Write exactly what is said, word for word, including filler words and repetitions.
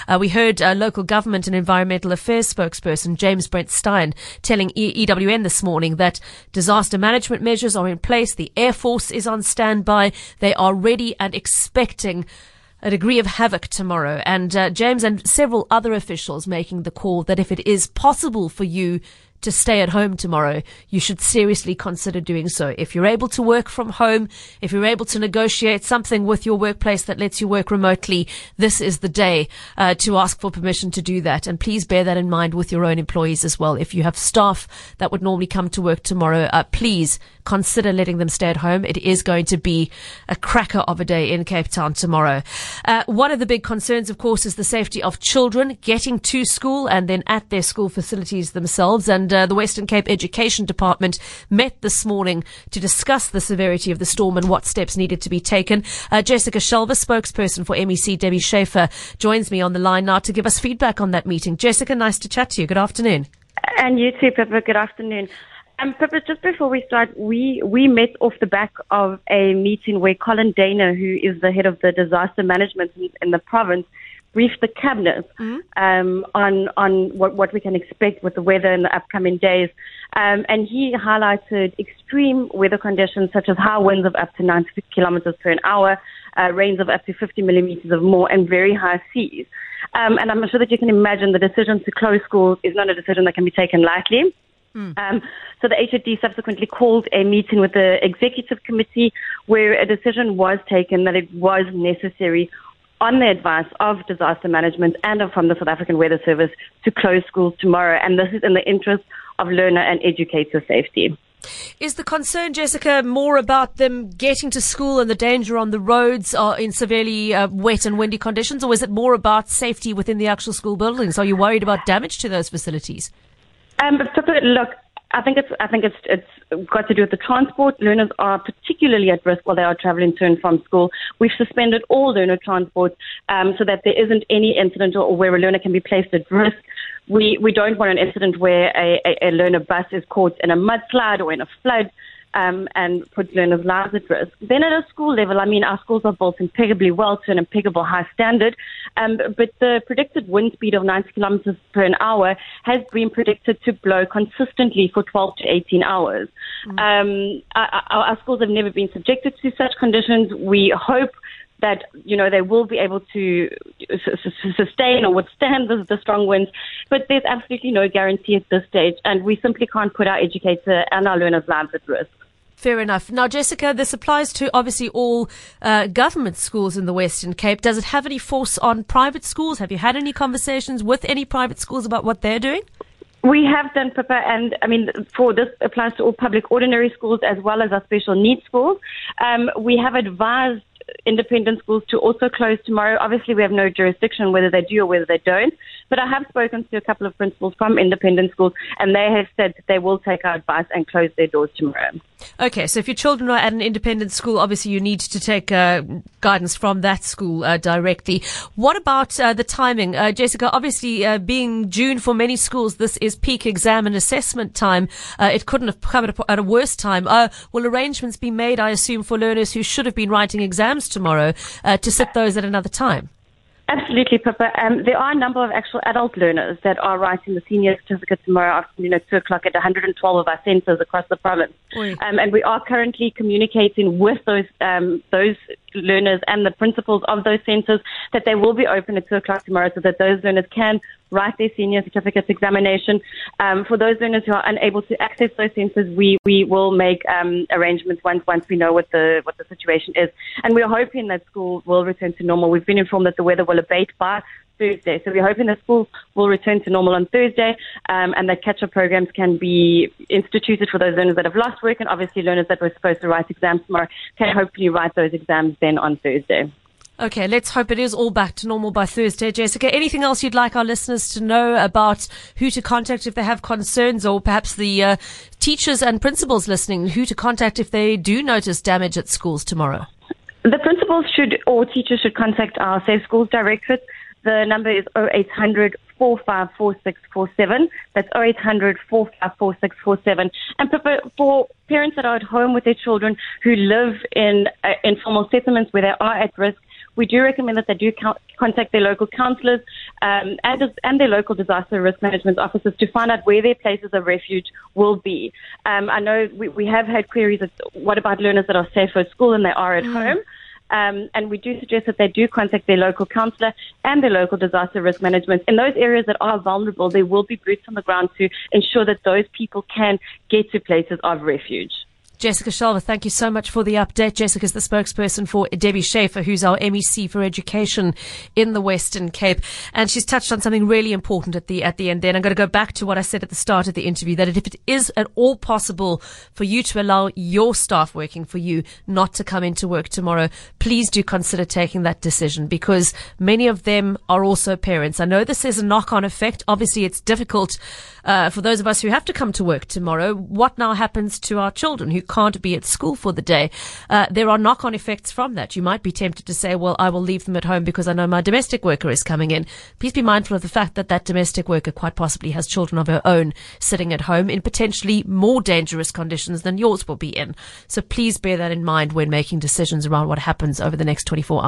Uh, we heard uh, local government and environmental affairs spokesperson James Brent Stein telling e- EWN this morning that disaster management measures are in place. The Air Force is on standby. They are ready and expecting a degree of havoc tomorrow. And uh, James and several other officials making the call that if it is possible for you to stay at home tomorrow, you should seriously consider doing so. If you're able to work from home, if you're able to negotiate something with your workplace that lets you work remotely, this is the day uh, to ask for permission to do that. And please bear that in mind with your own employees as well. If you have staff that would normally come to work tomorrow, uh, please consider letting them stay at home. It is going to be a cracker of a day in Cape Town tomorrow. Uh, one of the big concerns, of course, is the safety of children getting to school and then at their school facilities themselves. And uh, the Western Cape Education Department met this morning to discuss the severity of the storm and what steps needed to be taken. Uh, Jessica Shelver, spokesperson for M E C Debbie Schaefer, joins me on the line now to give us feedback on that meeting. Jessica, nice to chat to you. Good afternoon. And you too, Pippa. Good afternoon. Um, Pippa, just before we start, we, we met off the back of a meeting where Colin Dana, who is the head of the disaster management in, in the province, briefed the cabinet mm-hmm. um, on on what, what we can expect with the weather in the upcoming days. Um, and he highlighted extreme weather conditions such as high winds of up to ninety kilometers per an hour, uh, rains of up to fifty millimeters or more, and very high seas. Um, and I'm sure that you can imagine the decision to close schools is not a decision that can be taken lightly. Mm. Um, so the H O D subsequently called a meeting with the executive committee where a decision was taken that it was necessary on the advice of disaster management and from the South African Weather Service to close schools tomorrow. And this is in the interest of learner and educator safety. Is the concern, Jessica, more about them getting to school and the danger on the roads are in severely uh, wet and windy conditions, or is it more about safety within the actual school buildings? Are you worried about damage to those facilities? Um, look, I think it's I think it's it's got to do with the transport. Learners are particularly at risk while they are travelling to and from school. We've suspended all learner transport um, so that there isn't any incident or where a learner can be placed at risk. We we don't want an incident where a, a, a learner bus is caught in a mudslide or in a flood um, and puts learners' lives at risk. Then at a school level, I mean, our schools are built impeccably well to an impeccable high standard, um, but the predicted wind speed of ninety kilometers per an hour has been predicted to blow consistently for twelve to eighteen hours. Mm-hmm. Um, our, our schools have never been subjected to such conditions. We hope that, you know, they will be able to sustain or withstand the, the strong winds. But there's absolutely no guarantee at this stage, and we simply can't put our educator and our learners' lives at risk. Fair enough. Now, Jessica, this applies to obviously all uh, government schools in the Western Cape. Does it have any force on private schools? Have you had any conversations with any private schools about what they're doing? We have done, Pippa, and I mean, for this applies to all public ordinary schools as well as our special needs schools. Um, we have advised independent schools to also close tomorrow. Obviously, we have no jurisdiction whether they do or whether they don't, but I have spoken to a couple of principals from independent schools, and they have said that they will take our advice and close their doors tomorrow. Okay, so if your children are at an independent school, obviously you need to take uh, guidance from that school uh, directly. What about uh, the timing? Uh, Jessica, obviously uh, being June for many schools, this is peak exam and assessment time. Uh, it couldn't have come at a, at a worse time. Uh, will arrangements be made, I assume, for learners who should have been writing exams tomorrow uh, to sit those at another time? Absolutely, Pippa. Um, there are a number of actual adult learners that are writing the senior certificate tomorrow afternoon at two o'clock at one hundred twelve of our centres across the province. Um, and we are currently communicating with those um, those learners and the principals of those centres that they will be open at two o'clock tomorrow so that those learners can write their senior certificate examination. Um, for those learners who are unable to access those centres, we, we will make um, arrangements once once we know what the what the situation is. And we're hoping that school will return to normal. We've been informed that the weather will abate by Thursday. So we're hoping that schools will return to normal on Thursday um, and that catch-up programs can be instituted for those learners that have lost work, and obviously learners that were supposed to write exams tomorrow can hopefully write those exams then on Thursday. Okay, let's hope it is all back to normal by Thursday. Jessica, anything else you'd like our listeners to know about who to contact if they have concerns, or perhaps the uh, teachers and principals listening, who to contact if they do notice damage at schools tomorrow? The principals should, or teachers should contact our Safe Schools Directorate. The number is oh eight hundred, four five four, six four seven. That's oh eight hundred, four five four, six four seven. And for parents that are at home with their children who live in uh, informal settlements where they are at risk, we do recommend that they do co- contact their local counsellors um, and, and their local disaster risk management officers to find out where their places of refuge will be. Um, I know we, we have had queries of what about learners that are safe at school and they are at mm. home. Um, and we do suggest that they do contact their local counsellor and their local disaster risk management. In those areas that are vulnerable, there will be boots on the ground to ensure that those people can get to places of refuge. Jessica Shalva, thank you so much for the update. Jessica is the spokesperson for Debbie Schaefer, who's our M E C for education in the Western Cape. And she's touched on something really important at the, at the end there. And I'm going to go back to what I said at the start of the interview, that if it is at all possible for you to allow your staff working for you not to come into work tomorrow, please do consider taking that decision, because many of them are also parents. I know this is a knock-on effect. Obviously, it's difficult uh, for those of us who have to come to work tomorrow. What now happens to our children who can't be at school for the day? Uh, there are knock-on effects from that. You might be tempted to say, well, I will leave them at home because I know my domestic worker is coming in. Please be mindful of the fact that that domestic worker quite possibly has children of her own sitting at home in potentially more dangerous conditions than yours will be in. So please bear that in mind when making decisions around what happens over the next twenty-four hours.